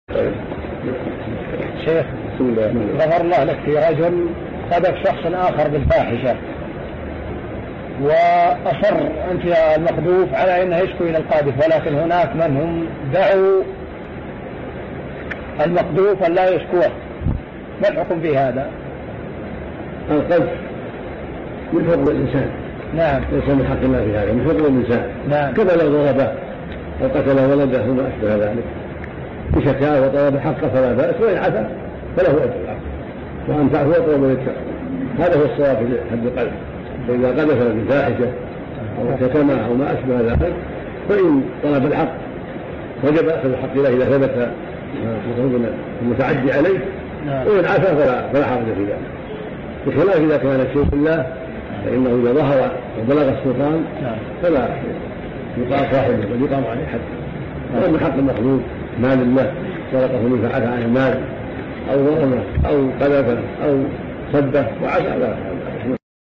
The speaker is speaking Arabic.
شيخ غفر الله لك، في رجل سبق شخص آخر بالفاحشة وأصر أنت المقذوف على أنه يشكو إلى القاذف، ولكن هناك من هم دعوا المقذوف أن لا يشكوه، ما الحكم في هذا؟ القذف من حكم الإنسان. نعم. ليس من حق الله في هذا، من حكم الإنسان. نعم. كما لو ضربه أو قتل ولده وما أشبه ذلك بشكاه وطلب حقه فلا بأس، وإن عفا فله أجر، وأن تعفو وطلب للتقوى، هذا هو الصواب في حد القذف. فإذا قذف بالفاحشة أو شتم أو ما أشبه ذلك فإن طلب الحق وجب أخذ الحق إليه إذا ثبت المتعدي عليه، وإن عفا فلا حرج في ذلك، بخلاف إذا كان الشيء بالله فإنه إذا ظهر وبلغ السلطان فلا يقام صاحبه بل يقام عليه حد. ومن حق المخلوق مال الله سرقه من فعل عن المال أو ظلمه أو قذفه أو سبه وعسى